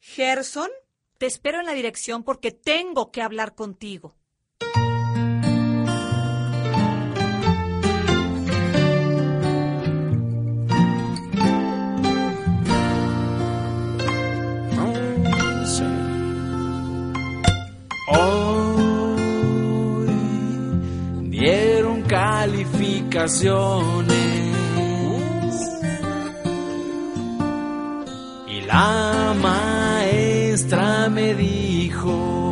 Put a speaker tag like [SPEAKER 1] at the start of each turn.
[SPEAKER 1] Gerson, te espero en la dirección porque tengo que hablar contigo.
[SPEAKER 2] Hoy dieron calificaciones y la maestra me dijo: